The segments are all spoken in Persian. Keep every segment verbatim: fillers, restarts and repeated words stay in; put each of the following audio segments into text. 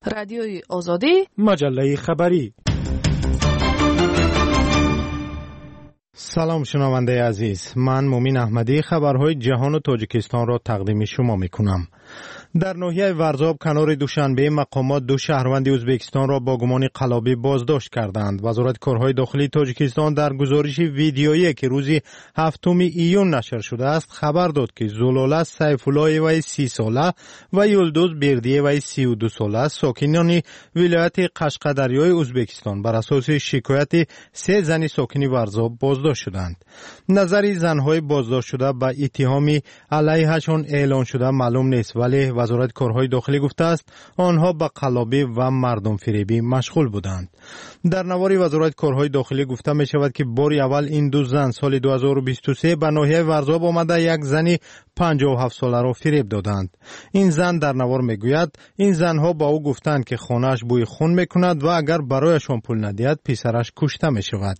رادیوی آزادی، مجله خبری. سلام شنونده عزیز، من مومین احمدی خبرهای جهان و تاجیکستان را تقدیم شما میکنم. در ناحیه ورزاب کنار دوشنبه مقامات دو شهروند ازبکستان را با گمان قلابی بازداشت کردند. وزارت کارهای داخلی تاجیکستان در گزارش ویدیویی که روز هفتم ایون نشر شده است خبر داد که زلاله سیفالله وی سی ساله و یلدوز بردیه وی سی و دو ساله ساکنان ولایت قشقدریای ازبکستان بر اساس شکایت سه زن ساکن ورزاب بازداشت شدند. نظر زنهای بازداشت شده به اتهام علیهشان اعلان شده معلوم نیست، ولی وزارت کارهای داخلی گفته است آنها به قلابی و مردم فریبی مشغول بودند. در نوار وزارت کارهای داخلی گفته می شود که بار اول این دو زن سال دو هزار و بیست و سه به ناحیه ورزاب آمده یک زن پنجاه و هفت ساله را فریب دادند. این زن در نوار می گوید این زنها با او گفتند که خانه‌اش بوی خون می کند و اگر برایشان پول ندهد پسرش کشته می شود.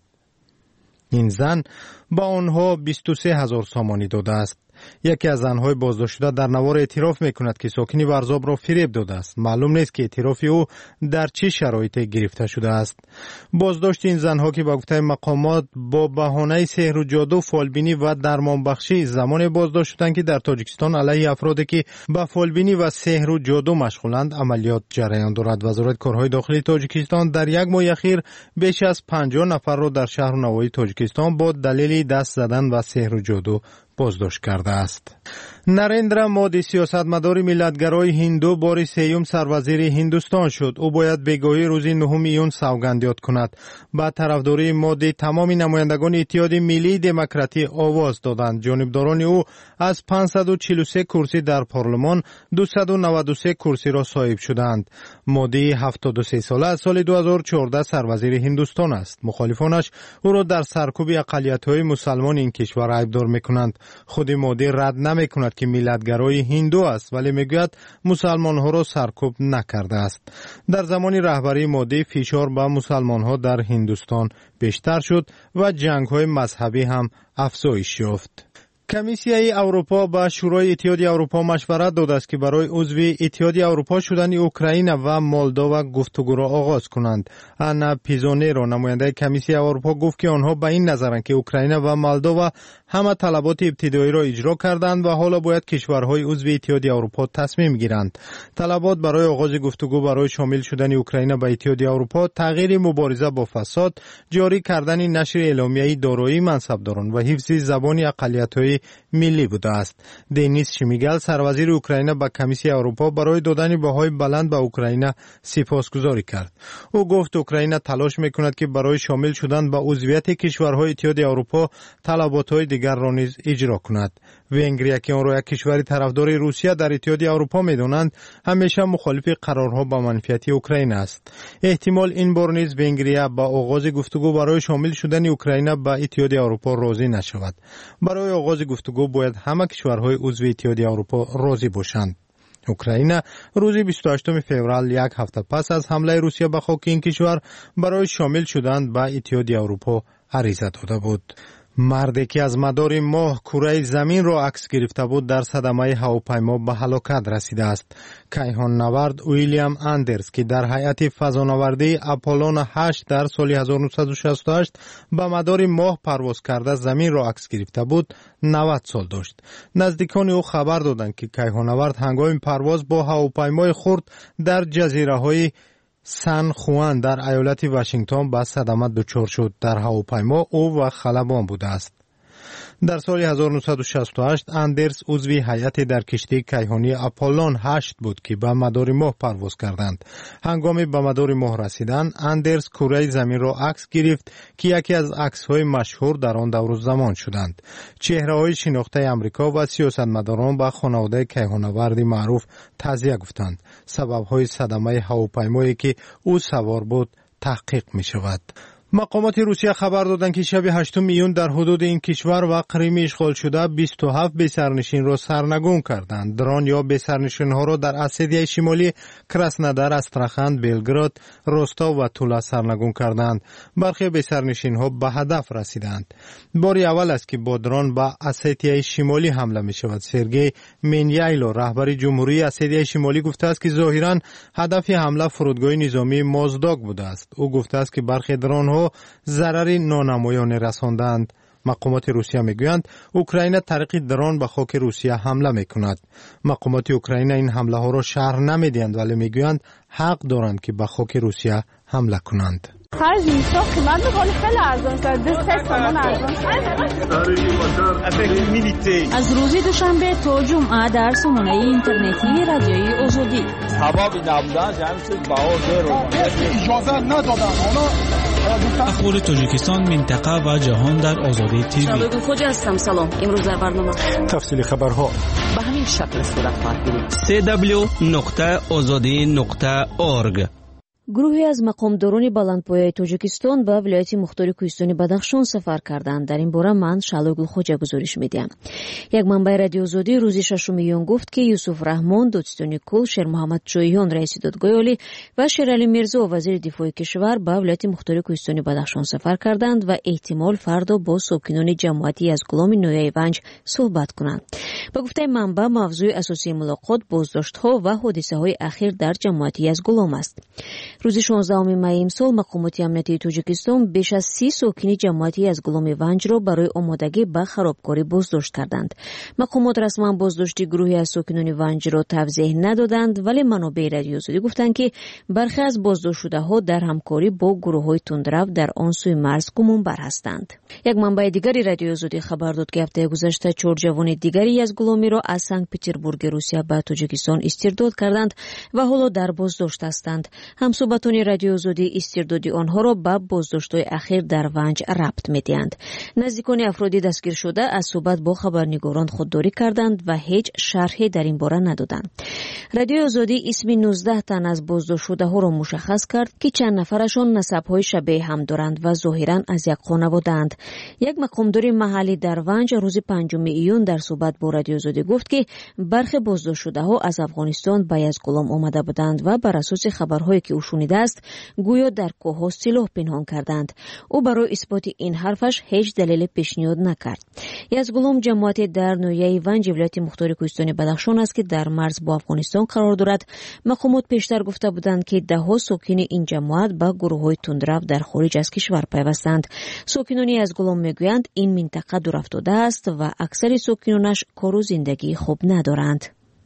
این زن با آنها بیست و سه هزار سامانی داده است. یکی از زنهای بازداشت شده در نوار اعتراف میکند که ساکن ورزاب را فریب داده است. معلوم نیست که اعتراف او در چه شرایطی گرفته شده است. بازداشت این زنها که با گفته مقامات با بهانه سحر و جادو، فالبینی و درمان بخشی زمان بازداشت شدند که در تاجیکستان علیه افرادی که با فالبینی و سحر و جادو مشغولند عملیات جریان دارد. وزارت کارهای داخلی تاجیکستان در یک ماه اخیر بیش از پنجاه نفر را در شهر و نواحی تاجیکستان با دلیل دست زدن و سحر و جادو بازداشت کرده است. نریندرا مودی سیاستمدار ملتگرای هندو بار سیوم سروزیر هندوستان شد. او باید بگاهی روز نهم ایون سوگند یاد کند. با طرفداری مودی تمام نمایندگان اتحاد ملی دموکراتی آواز دادند. جانبداران او از پانصد و چهل و سه کرسی در پارلمان دویست و نود و سه کرسی را صاحب شدند. مودی هفتاد و سه ساله از سال دو هزار و چهارده سروزیر هندوستان است. مخالفانش او را در سرکوب اقلیت‌های مسلمان این کشور عیبدار می‌کنند. خود مودی رد نمی‌کند که ملتگرای هندو است، ولی میگوید مسلمان‌ها را سرکوب نکرده است. در زمان رهبری مودی فشار به مسلمان‌ها در هندوستان بیشتر شد و جنگ‌های مذهبی هم افزایش یافت. کمیسیای اروپا با شورای اتحاد اروپا مشورت داده است که برای عضو اتحاد اروپا شدن اوکراین و مولداوا گفتگو را آغاز کنند. انا پیزونیرو نماینده کمیسیای اروپا گفت که آنها به این نظرند که اوکراین و مولداوا همه طلبات ابتدایی را اجرا کردند و حالا باید کشورهای عضو اتحاد اروپا تصمیم گیرند. طلبات برای آغاز گفتگو برای شامل شدن اوکراین به اتحاد اروپا تغییر مبارزه با فساد، جاری کردن نشر اعلامیه دارایی منصبداران و حفظ زبان اقلیت‌های ملی بوده است. دنیس شمیگل سروزیر اوکراین با کمیسیون اروپا برای دادن بهای بلند به اوکراین سپاسگزاری کرد. او گفت اوکراین تلاش میکند که برای شامل شدن به عضویت کشورهای اتحاد اروپا طلبات‌های دیگر را نیز اجرا کند. ونگریا که آن را یک کشور طرفدار روسیه در اتحاد اروپا می‌دانند، همیشه مخالف قرارها با منفعت اوکراین است. احتمال این بار نیز ونگریا با آغاز گفتگو برای شامل شدن اوکراین به اتحاد اروپا راضی نشود. برای آغاز گفتگو باید همه کشورهای عضو اتحاد اروپا راضی باشند. اوکراین روز بیست و هشتم فوریه یک هفته پس از حمله روسیه به خاک این کشور برای شامل شدن به اتحاد اروپا عریضه داده بود. مردی که از مدار ماه کره زمین را عکس گرفته بود در صدمه هواپیما به هلاکت رسیده است. کیهان نورد ویلیام اندرز که در هیئت فضانوردی آپولون هشت در سال هزار و نهصد و شصت و هشت به مدار ماه پرواز کرده زمین را عکس گرفته بود، نود سال داشت. نزدیکان او خبر دادند که کیهان نورد هنگام پرواز با هواپیمای خرد در جزیره‌های سن خوان در ایالت واشنگتن به صدمه دچار شد. در هواپیما او و خلبان بوده است. در سال هزار و نهصد و شصت و هشت اندرز عضو هیئت در کشتی کیهانی آپولون هشت بود که به مدار ماه پرواز کردند. هنگام به مدار ماه رسیدن اندرز کره زمین را عکس گرفت که یکی از عکس‌های مشهور در آن دور زمان شدند. چهره‌های شناخته آمریکا و سیاستمداران به خانواده کیهان‌نورد معروف تعزیه گفتند. سبب‌های صدمه هواپیمایی که او سوار بود تحقیق می‌شود. مقامات روسیه خبر دادند که شب هشتم میون در حدود این کشور و قریم اشغال شده بیست و هفت بی‌سرنشین را سرنگون کردند. درون یا بی‌سرنشین ها را در اسیدیای شمالی، کراسنودار، استراخان، بلگراد، روستاو و تولا سرنگون کردند. برخی بی‌سرنشین ها به هدف رسیدند. باری اول است که با درون به اسیدیای شمالی حمله می شود. سرگئی مینیایلو رهبر جمهوری اسیدیای شمالی گفته است که ظاهراً هدف حمله فرودگاه نظامی مازداگ بوده است. او گفته است که برخی درون ضرری نانمایان رساندند. مقامات روسیه میگویند اوکراین طریق درون به خاک روسیه حمله میکند. مقامات اوکراین این حمله ها را شرح نمیدهند ولی میگویند حق دارند که به خاک روسیه حمله کنند. خرج میشه قیمت میکنه خیلی ارزان است. دو سه تومان ارزان است. از روز دوشنبه تا جمعه در سامانه اینترنتی رادیوی آزادی هوا بی نبودن جمع شد باور رو اجازه ندادن. اخبار تاجیکستان، منطقه و جهان در آزادی تیوی. شبکه خوج هستم. سلام. امروز در برنامه تفصیل خبرها به همین شکل صورت خواهد گرفت. دبلیو دبلیو دبلیو نقطه آزادی نقطه اورگ. گروهی از مقامداران بلندپایه تاجیکستان به ولایت مختار کوهستانی بدخشان سفر کردند. در این باره من شالوگل خوجا گزارش میدم. یک منبع رادیو آزادی روز ششم میون گفت که یوسف رحمان دادستانی کل، شیر محمد چویان رئیس دادگاه عالی و شیر علی میرزا وزیر دفاع کشور به ولایت مختار کوهستانی بدخشان سفر کردند و احتمال فردا با ساکنان جماعتی از گلام نویای ونج صحبت کنند. با گفته منبع موضوع اساسی ملاقات بازداشت‌ها و حادثه‌های اخیر در جماعتی از گلام است. روز شانزدهم می امسال مقامات امنیتی تاجیکستان بیش از سی ساکن جماعتی از گلام ونج را برای آمادگی به خرابکاری بازداشت کردند. مقامات رسما بازداشت گروهی از ساکنان ونج را توضیح ندادند ولی منابع رادیو آزادی گفتند که برخی از بازداشت شده ها در همکاری با گروه‌های تندرو در آن سوی مرز گمانبر هستند. یک منبع دیگری رادیو آزادی خبر داد که هفته گذشته چهار جوان دیگری از گلامی را از سنت پترزبورگ روسیه به تاجیکستان استرداد کردند و حالا در بازداشت هستند. همصحبتان رادیو آزادی استرداد آنها را به بازداشت‌های اخیر در ونج ربط می‌دهند. نزدیکان افرادی دستگیر شده از صحبت با خبرنگاران خودداری کردند و هیچ شرحی در این باره ندادند. رادیو آزادی اسم نوزده تن از بازداشت شده‌ها را مشخص کرد که چند نفرشان نسب‌های شبیه هم دارند و ظاهراً از یک خانواده‌اند. یک مقامدار محلی در ونج روز پنجم ایون در صحبت با رادیو آزادی گفت که برخی بازداشت شده‌ها از افغانستان به یزدگلام آمده بودند و بر اساس خبرهایی که او شنیده است گویا در کوه‌ها سلاح پنهان کردند. او برای اثبات این حرفش هیچ دلیل پیشنهاد نکرد. یزدگلام جماعت در نویای ونج ولایت مختار کوهستانی بدخشان است که در مرز با افغانستان قرار دارد. مقامات پیشتر گفته بودند که ده‌ها ساکن این جماعت با گروه‌های تندرو در خارج از کشور پیوستند. ساکنان یزدگلام میگویند این منطقه دور افتاده است و اکثر ساکنانش کار و زندگی خوب ندارند.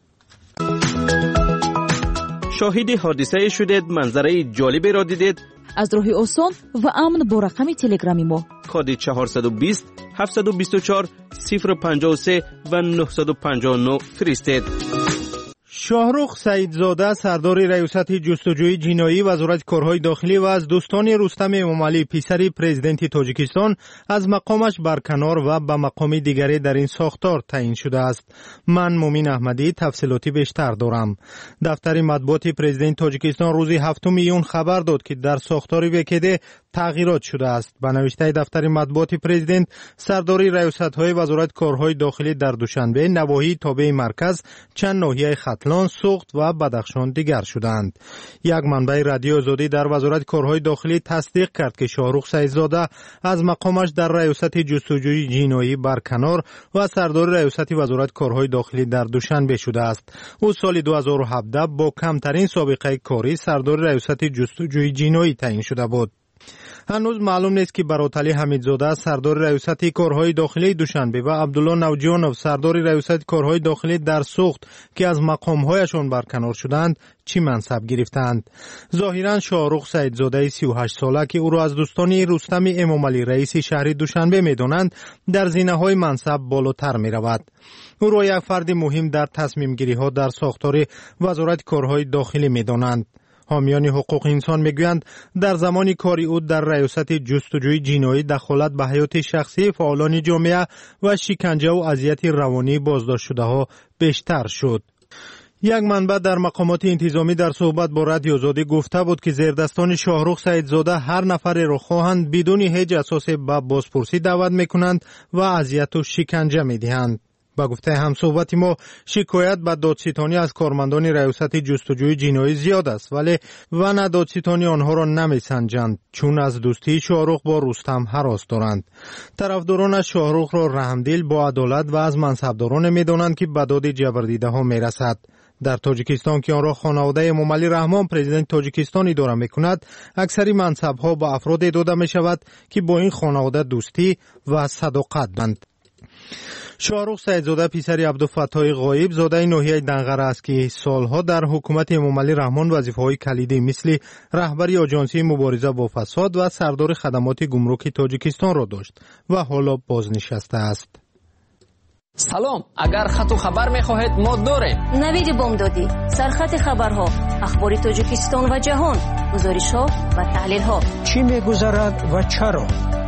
شاهد حادثه شدید، منظره جالبی را دیدید؟ از راه آسان و امن با رقم تلگرامی ما کد چهارصد و بیست هفتصد و بیست و چهار صفر پنجاه و سه و نهصد و پنجاه و نه فرستید. شاهرخ سعیدزاده سردار ریاست جستجوی جنایی وزارت کارهای داخلی و از دوستان رستم امامعلی پسر پرزیدنت تاجیکستان از مقامش برکنار و به مقام دیگری در این ساختار تعیین شده است. من مومین احمدی تفصیلاتی بیشتر دارم. دفتر مطبوعات پرزیدنت تاجیکستان روز هفتم ایون خبر داد که در ساختار وکیده تغییرات شده است. به نوشته دفتر مطبوعات پرزیدنت، سرداری ریاست‌های وزارت کارهای داخلی در دوشنبه، نواحی تابع مرکز، چند ناحیه ختلان، سوخت و بدخشان دیگر شدند. یک منبع رادیو آزادی در وزارت کارهای داخلی تصدیق کرد که شاهرخ سعیدزاده از مقامش در ریاست جستجوی جنایی برکنار و سردار ریاست وزارت کارهای داخلی در دوشنبه شده است. او سال دو هزار و هفده با کمترین سابقه کاری سردار ریاست جستجوی جنایی تعیین شده بود. هنوز معلوم نیست که براتلی حمیدزاده سردار ریاست کارهای داخلی دوشنبه و عبدالله نوجانوف سردار ریاست کارهای داخلی در سوخت که از مقامهایشان برکنار شدند چی منصب گرفتند. ظاهرا شاهرخ سعیدزاده سی و هشت ساله که او را از دوستان رستم امامعلی رئیس شهر دوشنبه می‌دانند در زینه‌های منصب بالاتر می‌رود. او را یک فرد مهم در تصمیم گیری ها در ساختار وزارت کارهای داخلی می‌دانند. حامیان حقوق انسان میگویند در زمان کاری او در ریاست جستجوی جنایی دخالت به حیات شخصی فعالان جامعه و شکنجه و اذیت روانی بازداشت شده ها بیشتر شد. یک منبع در مقامات انتظامی در صحبت با رادیو آزادی گفته بود که زیردستان شاهرخ سعیدزاده هر نفری را خواهند بدون هیچ اساس به بازپرسی دعوت میکنند و اذیت و شکنجه میدهند. با گفته همصحبت ما شکایت به دادستانی از کارمندان ریاست جستجوی جنایی زیاد است، ولی و نه دادستانی آنها را نمیسنجند چون از دوستی شاهرخ با رستم هراس دارند. طرفداران شاهرخ را رحمدل با عدالت و از منصبداران میدانند که به داد جبردیده ها میرسد. در تاجیکستان که آن را خانواده امامعلی رحمان پرزیدنت تاجیکستان اداره میکند، اکثری منصبها با افراد داده می شود که با این خانواده دوستی و صداقت دارند. شاهرخ سعیدزاده پسر عبدالفتاح غایب زاده ناحیه دنغره است که سالها در حکومت امامعلی رحمان وظیفه‌های کلیدی مثل رهبری آژانسی مبارزه با فساد و سردار خدمات گمرک تاجیکستان را داشت و حالا بازنشسته است. سلام، اگر خط و خبر می‌خواهید ما داریم. نوید بامدادی، سرخط خبرها، اخبار تاجیکستان و جهان، گزارش‌ها و تحلیل‌ها. چی می‌گذرد و چرا؟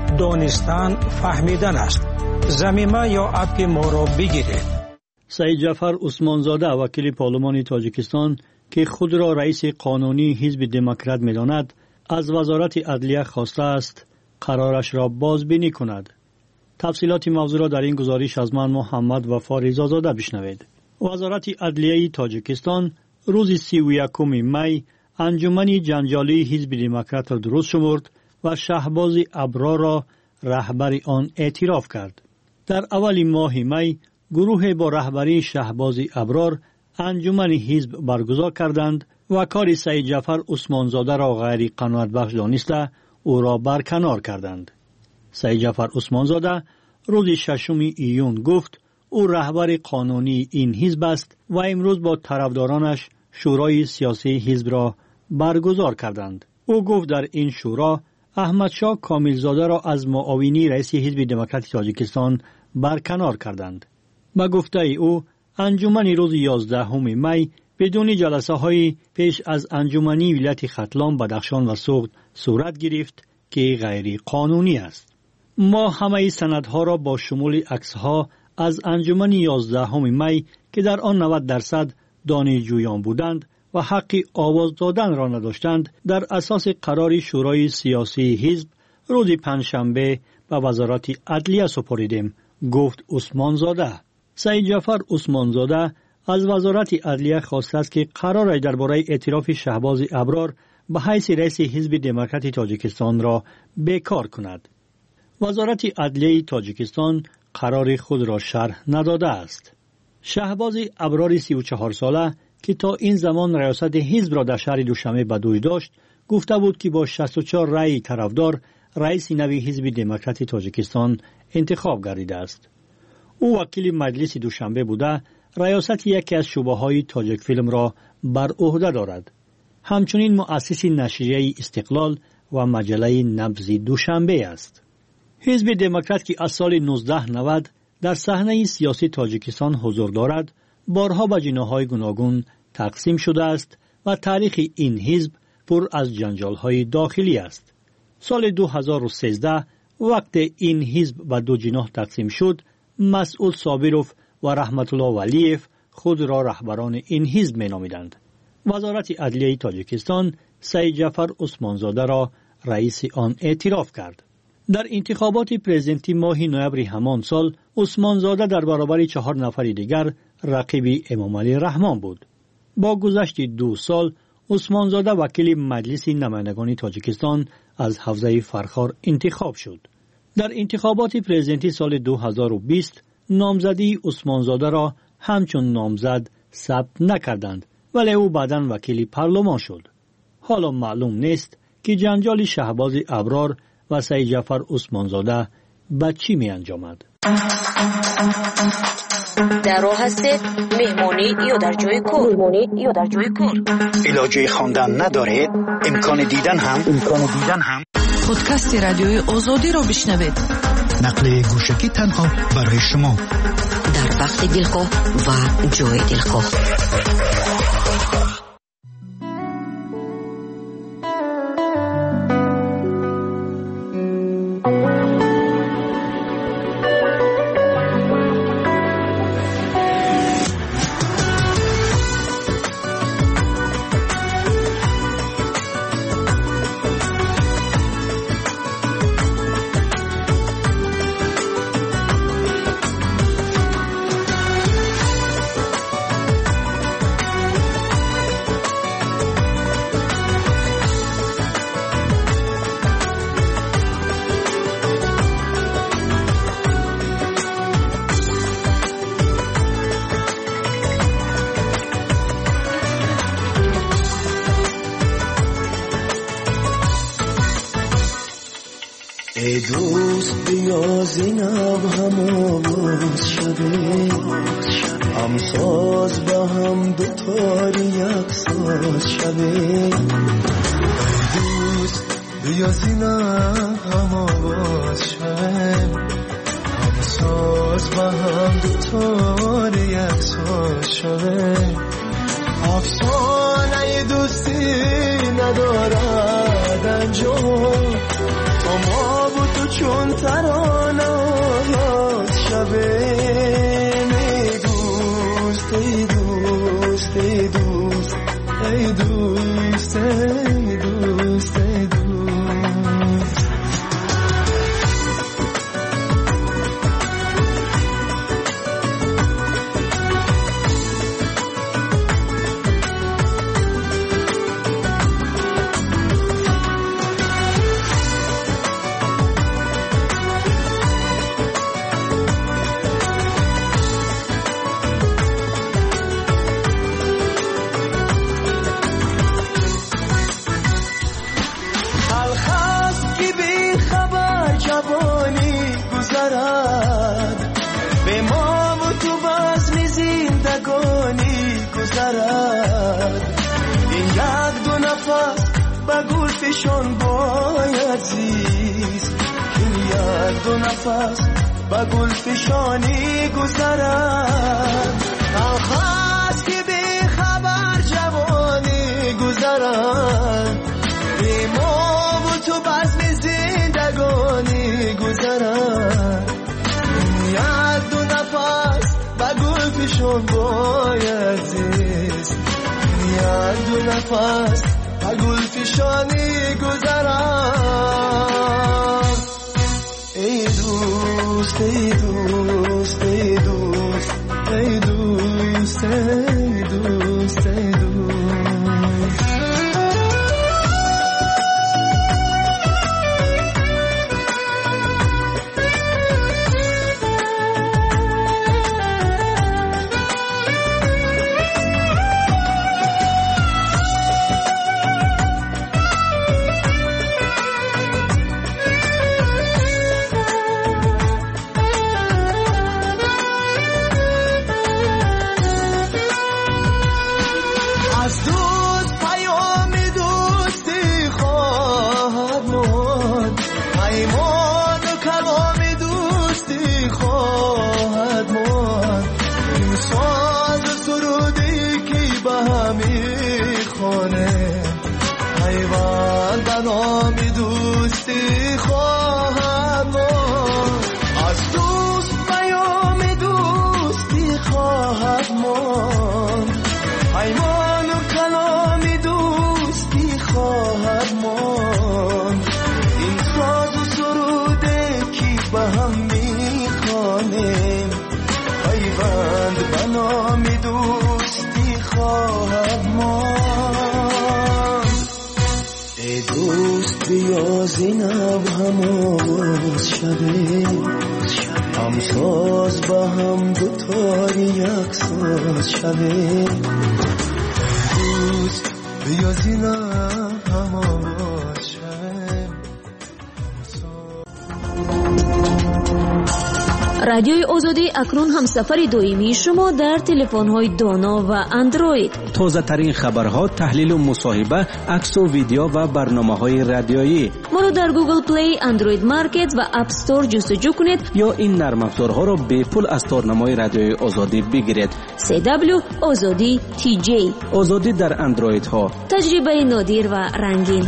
دانستن فهمیدن است. زمینه یا اپ ما را بگیرید. سعید جعفر عثمانزاده وکیل پارلمان تاجیکستان که خود را رئیس قانونی حزب دموکرات می‌داند، از وزارت عدلیه خواسته است قرارش را بازبینی کند. تفصیلات موضوع را در این گزارش از من محمد وفا رضازاده بشنوید. وزارت عدلیه تاجیکستان روز سی و یکم می انجمن جنجالی حزب دموکرات را درست شمرد و شهباز ابرار را رهبر آن اعتراف کرد. در اول ماه می گروه با رهبری شهباز ابرار انجمن حزب برگزار کردند و کار سعید جعفر عثمانزاده را غیر قناعت بخش دانسته او را برکنار کردند. سعید جعفر عثمانزاده روز ششم ایون گفت او رهبر قانونی این حزب است و امروز با طرفدارانش شورای سیاسی حزب را برگزار کردند. او گفت در این شورا احمدشاه کاملزاده را از معاونی رئیس حزب دموکرات تاجیکستان برکنار کردند. با گفته او انجمن روز یازدهم می بدون جلسه های پیش از انجمنی ولایت ختلان، بدخشان و سوغد صورت گرفت که غیر قانونی است. ما همه سندها را با شمول عکسها از انجمن یازدهم می که در آن نود درصد دانشجویان بودند و حق آواز دادن را نداشتند در اساس قرار شورای سیاسی حزب روز پنجشنبه به وزارت عدلیه سپردیم، گفت عثمانزاده. سعید جعفر عثمانزاده از وزارت عدلیه خواسته است که قرار درباره اعتراف شهباز ابرار به حیث رئیس حزب دموکرات تاجیکستان را بیکار کند. وزارت عدلیه تاجیکستان قرار خود را شرح نداده است. شهباز ابرار سی و چهار ساله که تا این زمان ریاست حزب را در شهر دوشنبه به دوش داشت، گفته بود که با شصت و چهار رأی طرفدار رئیس نوی حزب دموکرات تاجیکستان انتخاب گردیده است. او وکیل مجلس دوشنبه بوده، ریاست یکی از شعبه‌های تاجیک فیلم را بر عهده دارد. همچنین مؤسس نشریه استقلال و مجله نبض دوشنبه است. حزب دموکرات که از سال نوزده نود در صحنه سیاسی تاجیکستان حضور دارد، بارها به جناح‌های گوناگون تقسیم شده است و تاریخ این حزب پر از جنجال‌های داخلی است. سال دو هزار و سیزده وقت این حزب به دو جناح تقسیم شد، مسعود صابروف و رحمت الله ولیف خود را رهبران این حزب می‌نامیدند. وزارت عدلیه تاجیکستان سعید جعفر عثمانزاده را رئیس آن اعتراف کرد. در انتخابات پرزیدنتی ماه نوامبر همان سال عثمانزاده در برابر چهار نفر دیگر رقیب امامعلی رحمان بود. با گذشت دو سال عثمانزاده وکیل مجلس نمایندگان تاجیکستان از حوزه فرخار انتخاب شد. در انتخابات پرزیدنتی سال دو هزار و بیست نامزدی عثمانزاده را همچون نامزد ثبت نکردند، ولی او بعداً وکیل پارلمان شد. حالا معلوم نیست که جنجال شهباز ابرار و سعید جعفر عثمانزاده به چی می انجامد. در راه هستید مهمانی یا در جای کار مهمانی یا در جای کار علاجه خواندن ندارید، امکان دیدن هم امکان دیدن هم پادکست رادیوی آزادی را بشنوید. نقل گوشکی تنها برای شما در وقت دلخواه و جای دلخواه. ای دوست بیا زینب هم آواز شده، هم ساز با هم دوتاری یک ساز شده. ای دوست بیا زینب هم آواز شده، هم ساز با هم دوتاری یک ساز شده. افسانه دوستی ندارد انجام، تا ما و تو چون ترانه آواز شبه. ای دوست ای دوست ای دوست ای دوست ای دوست ای دوست. این یک دو نفس با گل فشان باید زیست، این یک دو نفس با گل فشانی گذرد. آخاست که بی خبر جوانی گذرد، بی ما و تو بزم زندگانی گذرد. یک دو نفس با گل فشان باید زیست، یک دو نفس با گل فشانی گذرم. ای دوست ای دوست ای دوست ای دوست ای دوست ای دوست. زینب هم آواز شده، هم ساز با هم دوتاری یک ساز شده. دوست بیا زینب هم آواز شده. رادیوی آزادی اکنون هم سفر دائمی شما در تلفن‌های دانا و اندروید. تازه ترین خبرها، تحلیل و مصاحبه، عکس و ویدیو و برنامه‌های رادیویی. ما رو در گوگل پلی، اندروید مارکت و اپ استور جستجو کنید یا این نرم افزارها را به پول از تارنمای رادیوی آزادی بگیرید. سی دبلیو آزادی تی جی. آزادی در اندروید ها. تجربه نادر و رنگین.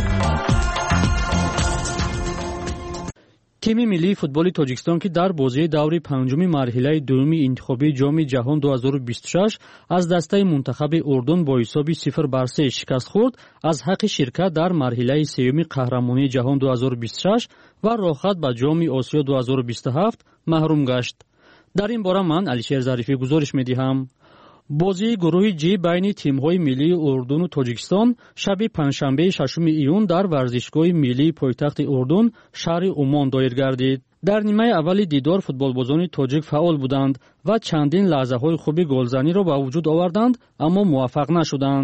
تیم ملی فوتبال تاجیکستان که در بازی دور پنجم مرحله دوم انتخابی جام جهان دو هزار و بیست و شش از دسته منتخب اردن با حساب صفر بر سه شکست خورد، از حق شرکت در مرحله سوم قهرمانی جهان دو هزار و بیست و شش و راحت به جام آسیا دو هزار و بیست و هفت محروم گشت. در این باره من علیشیر ظریفی گزارش می‌دهم. بازی گروه جی بین تیم‌های ملی اردن و تاجیکستان شب پنجشنبه ششم ایون در ورزشگاه ملی پایتخت اردن شهر عمان دایر گردید. در نیمه اول دیدار فوتبالبازان تاجیک فعال بودند و چندین لحظه‌های خوبی گلزنی را به وجود آوردند، اما موفق نشدند.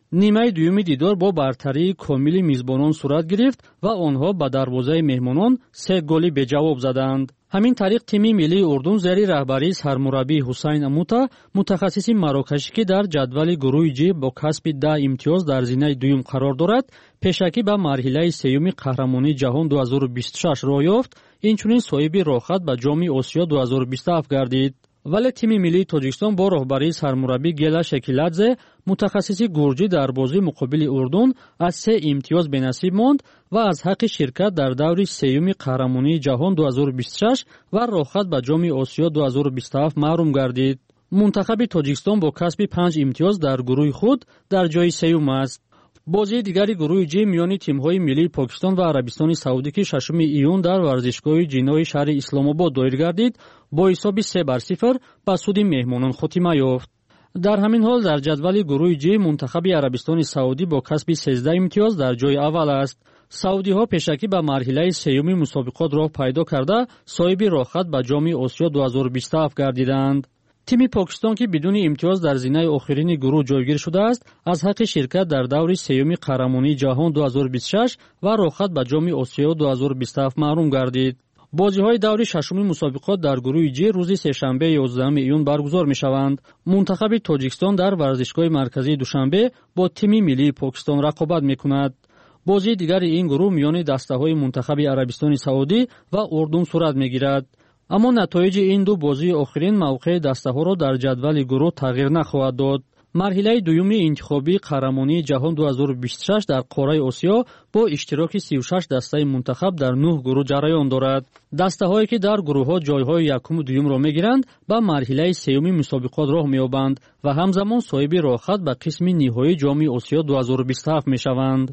نیمه دوم دیدار با برتری کامل میزبانان صورت گرفت و آنها به دروازه مهمانان سه گلی به جواب زدند. همین طریق تیم ملی اردن زیر رهبری سرمربی حسین اموتا متخصص مراکشی که در جدول گروه جی با کسب ده امتیاز در زینه دوم قرار دارد، پیشکی به مرحله سوم قهرمانی جهان دو هزار و بیست و شش راه یافت. اینچنین صاحب راحت به جام آسیا دو هزار و بیست و هفت گردید. ولی تیم ملی تاجیکستان با رهبری سرمربی گیلا شکیلادزه متخصص گرجی در بازی مقابل اردن از سه امتیاز به نصیب ماند و از حق شرکت در دور سوم قهرمانی جهان دو هزار و بیست و شش و راحت به جام آسیا دو هزار و بیست و هفت محروم گردید. منتخب تاجیکستان با کسب پنج امتیاز در گروه خود در جای سوم است. بازی دیگری گروه جی میان تیم‌های ملی پاکستان و عربستان سعودی که ششم ایون در ورزشگاه جنای شهر اسلام آباد دایر گردید با حساب سه بر صفر به سود مهمانان خاتمه یافت. در همین حال در جدول گروه جی منتخب عربستان سعودی با کسب سیزده امتیاز در جای اول است. سعودی ها پیشکی به مرحله سوم مسابقات راه پیدا کرده صاحب راحت به جام آسیا دو هزار و بیست و هفت گردیدند. تیم پاکستان که بدون امتیاز در زینه آخرین گروه جایگیر شده است، از حق شرکت در دور سوم قهرمانی جهان دو هزار و بیست و شش و راحت به جام آسیا دو هزار و بیست و هفت محروم گردید. بازی‌های دور ششم مسابقات در گروه جی روز سه‌شنبه یازدهم ایون برگزار می‌شوند. منتخب تاجیکستان در ورزشگاه مرکزی دوشنبه با تیم ملی پاکستان رقابت می‌کند. بازی دیگر این گروه میان دسته‌های منتخب عربستان سعودی و اردن صورت می‌گیرد. اما نتایج این دو بازی آخرین موقع دسته‌ها را در جدول گروه تغییر نخواهد داد. مرحله دوم انتخابی قهرمانی جهان دو هزار و بیست و شش در قاره آسیا با اشتراک سی و شش دسته منتخب در نه گروه جریان دارد. دسته‌هایی که در گروه‌ها جای‌های یکم و دوم را می‌گیرند به مرحله سوم مسابقات راه می‌یابند و همزمان صاحب راحت به قسم نهایی جام آسیا دو هزار و بیست و هفت می‌شوند.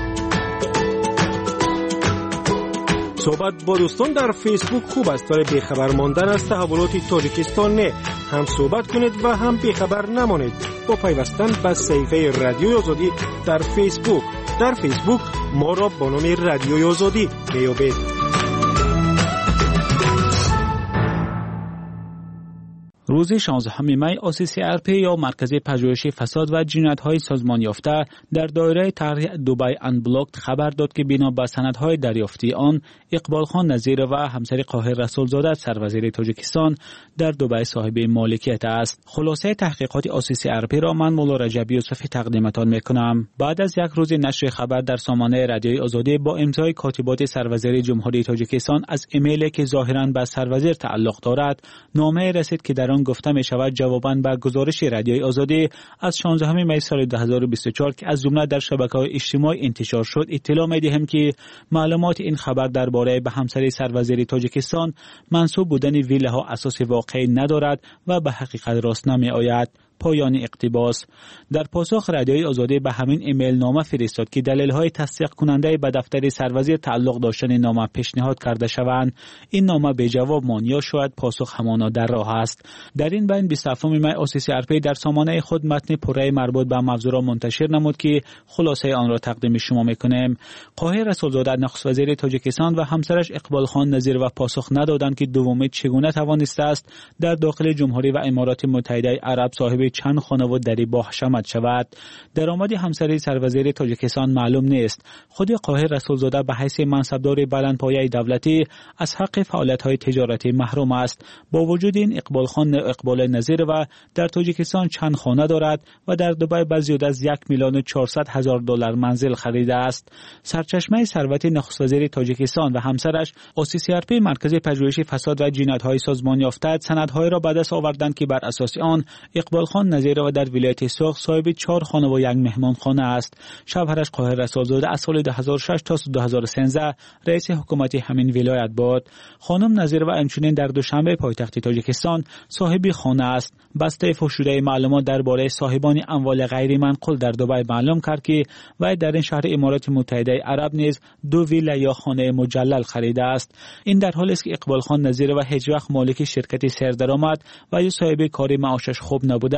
صحبت با دوستان در فیسبوک خوب است ولی بیخبر ماندن از تحولات تاجیکستان نه. هم صحبت کنید و هم بیخبر نمانید با پیوستن به صفحه رادیوی آزادی در فیسبوک. در فیسبوک ما را با نام رادیوی آزادی میابید. روز شانزدهم می او سی سی آر پی یا مرکز پژوهش فساد و جنایت‌های سازمان یافته در دایره طرح دبی انبلاکت خبر داد که بنا به سندهای دریافتی آن اقبال خان نظیر و همسر قاهر رسولزاده سروزیر تاجیکستان در دبی صاحب مالکیت است. خلاصه تحقیقات او سی سی آر پی را من مولا رجب یوسفی تقدیمتان میکنم. بعد از یک روز نشر خبر در سامانه رادیوی آزادی با امضای کاتبات سروزیر جمهوری تاجیکستان از ایمیلی که ظاهراً به سروزیر تعلق دارد، نامه رسید که در آن گفته می شود جواباً به گزارش رادیوی آزادی از شانزدهم می سال دو هزار و بیست و چهار که از جمله در شبکه‌های اجتماعی انتشار شد اطلاع می دهیم که معلومات این خبر درباره به همسر سروزیر تاجیکستان منسوب بودن ویلاها اساس واقعی ندارد و به حقیقت راست نمی آید. پایان اقتباس. در پاسخ رادیوی آزادی به همین ایمیل نامه فرستاد که دلایل تصدیق کننده به دفتر سروزیر تعلق داشتن نامه پیشنهاد کرده شوند. این نامه به جواب ماند یا شاید پاسخ همانا در راه است. در این بین بیست و هفتم می او سی سی آر پی در سامانه خود متن پره مربوط به موضوع را منتشر نمود که خلاصه آن را تقدیم شما میکنیم. قاهر رسولزاده نخست وزیر تاجیکستان و همسرش اقبال خان نظیر و پاسخ ندادند که دومی چگونه توانسته است در داخل جمهوری و امارات متحده عرب صاحب چند خانواده دری با حشمت شود. درآمد همسر سروزیر تاجیکستان معلوم نیست. خود قاهر رسولزاده به حیث منصبدار بلندپایه دولتی از حق فعالیت‌های تجارتی محروم است. با وجود این اقبال خان اقبال نظیر و در تاجیکستان چند خانه دارد و در دبی به زیاد از یک میلیون و چهارصد هزار دلار منزل خریده است. سرچشمه ثروت نخست وزیر تاجیکستان و همسرش او سی سی آر پی مرکز پژوهش فساد و جنایت‌های سازمان یافته سندهای را به دست آوردند که بر اساس آن اقبال خان نظیر و در ولایت سوخ صاحب چهار خانه و یک مهمان خانه است. شوهرش قاهر رسولزاده از سال دو هزار و شش تا دو هزار و سیزده رئیس حکومت همین ولایت بود. خانم نظیر و همچنین در دوشنبه پایتخت تاجیکستان صاحب خانه است. بسته فشرده معلومات درباره صاحبان اموال غیر منقول در دبی معلوم کرد که وی در این شهر امارات متحده عرب نیز دو ویلا یا خانه مجلل خریده است. این در حالی است که اقبال خان نظیر و هیچ وقت مالک شرکت سردرآمد و یا صاحب کاری معاشش خوب نبوده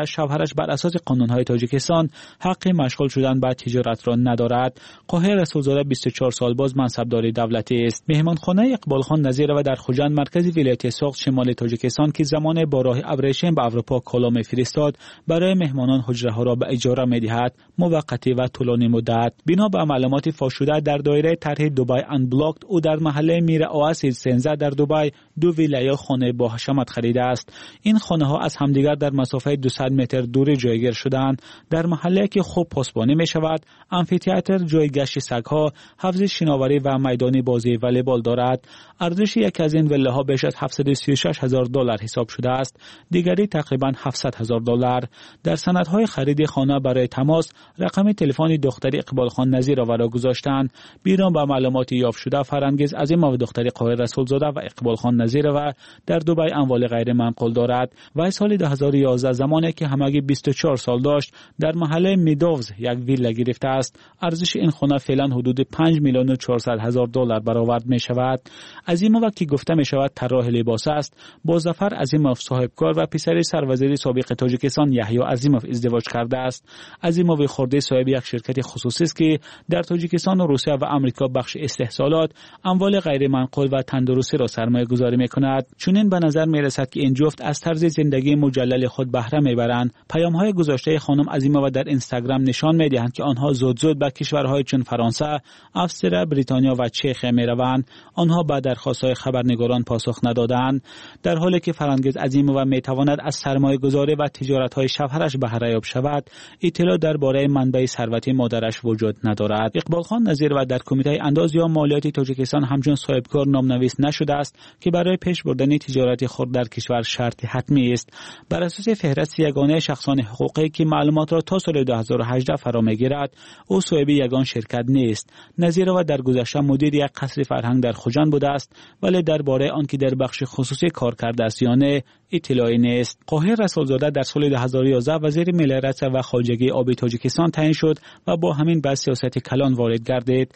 بوده شوهرش بر اساس قانون‌های تاجیکستان حق مشغول شدن به تجارت را ندارد. قاهر رسولزاده بیست و چهار سال باز منصبدار دولتی است. مهمانخانه اقبال خان نظیرova در خوجند مرکز ولایت سوخت شمال تاجیکستان که زمان با راه ابریشم به اروپا کالا می‌فرستاد برای مهمانان حجره‌ها را به اجاره می‌دهد، موقتی و طولانی مدت. بنا به معلومات فاش شده در دایره طرح دبی انبلاکت او در محله میر اواسید سنزه در دبی دو ویلا خانه با حشمت خریده است. این خانه ها از همدیگر در مسافت دویست متر دوری جایگیر شدند. در محله که خوب پاسبانی می شود، آمفی‌تئاتر، جای گشت سگ‌ها، حوض شناوری و میدان بازی والیبال دارد. ارزش یک از این ویلاها بیش از هفتصد و سی و شش هزار دلار حساب شده است، دیگری تقریبا هفتصد هزار دلار. در سندهای خرید خانه برای تماس رقم تلفن دختر اقبال خان نظیرova را گذاشتند. بنا به معلومات یافت شده فرنگیز عظیم و دختر قاهر رسولزاده و اقبال خان نظیرova در دبی اموال غیر منقول دارد. و سال دو هزار و یازده زمانی که همگی بیست و چهار سال داشت در محله میدوز یک ویلا گرفته است. ارزش این خانه فعلا حدود پنج میلیون و چهارصد هزار دلار برآورد می شود. عظیمov که گفته می شود طراح لباس است، با ظفر عظیمov صاحبکار و پسر سروزیر سابق تاجیکستان یحیی عظیمov ازدواج کرده است. عظیمov خورده صاحب یک شرکت خصوصی است که در تاجیکستان و روسیه و آمریکا بخش استحصالات اموال غیر منقول و تندرستی را سرمایه گذاری می کند. چنین به نظر می رسد که این جفت از طرز زندگی مجلل خود بهره می برند. پیام های گذاشته خانم عظیمov در اینستاگرام نشان می دهند که آنها زود زود به کشورهای چون فرانسه، استرالیا، بریتانیا و چخ می روند. آنها به درخواست‌های خبرنگاران پاسخ ندادند، در حالی که فرنگیز عظیمov می تواند از سرمایه گذاری و تجارت های شوهرش بهره یاب شود. اطلاع درباره منبع ثروتی مادرش وجود ندارد. اقبال خان نظیرova در کمیته انداز یا مالیات تاجیکستان همچون صاحبکار نامنویس نشده است که برای پیش بردن تجارت خود در کشور شرط حتمی است. بر اساس فهرست یگانه شخصان حقوقی که معلومات را تا سال دو هزار و هجده فرا میگیرد، او صاحب یگان شرکت نیست. نظیرova در گذشته مدیر یک قصر فرهنگ در خوجند بوده است، ولی درباره آن که در بخش خصوصی کار کرده است یا نه اطلاعی نیست. قاهر رسولزاده در سال دو هزار و یازده وزیر ملیت و خواجگی آبی تاجیکستان تعیین شد و با همین به سیاست کلان وارد گردید.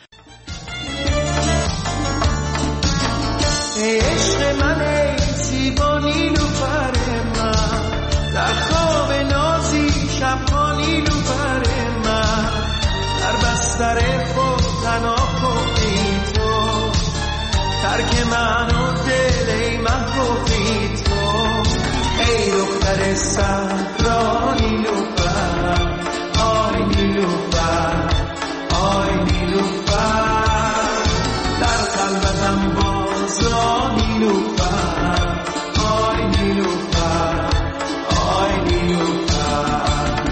عشق من ای زیبا نیلوفر من، در خواب نازی شبها نیلوفر من، در بستر خود تنها خوبی تو، ترک من و دل ای محبوبی تو، ای دختر صحرا نیلوفر، آی نیلوفر، آی نیلوفر، در قلبتم بازا نیلوفر، آی نیلوفر، آی نیلوفر.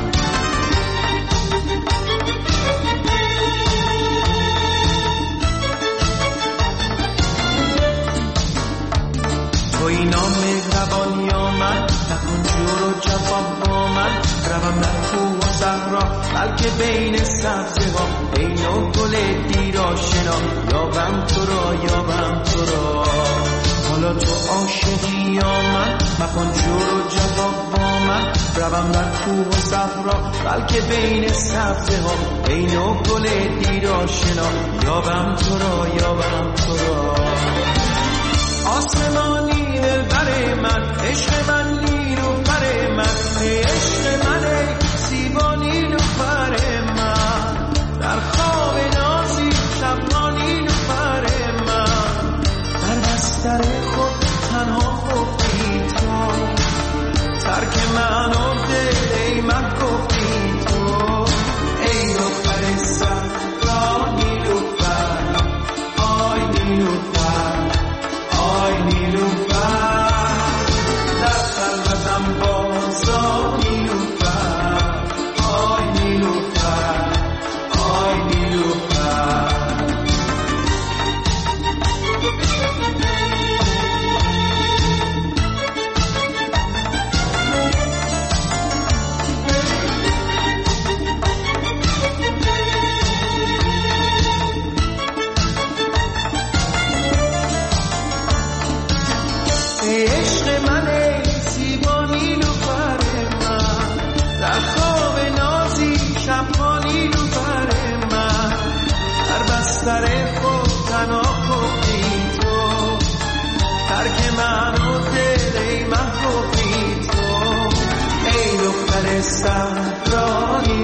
توی نام مهربان یا من، نکن جور و جفا با من، روم در کوه و صحرا بلکه بین سبزه ها، بین و گل دیر آشنا، یابم تو را یابم تو را. حالا تو عاشقی یا من، مکن جور و جفا با من، روم در کوه و صحرا بلکه بین سبزه ها، بین و گل دیر آشنا، یابم تو را یابم تو را. آسمانی دلبر من، عشق من نیلوفر من، ای عشق من ای زیبا نیلوفر من، در خواب نازی شبها نیلوفر من، در بستر خود تنها خوبی تو، ترک من و دل ای من گفتی تو، ای دختر صحرا نیلوفر، آی نیلوفر، آی نیلوفر، در قلبتم بازا نیلوفر، آی نیلوفر، آی نیلوفر. ای عشق من ای زیبا نیلوفر من، در خواب نازی شبها نیلوفر من، در بستر خود تنها خوبی تو، ترک من و دل ای محبوبی تو، ای دختر صحرایی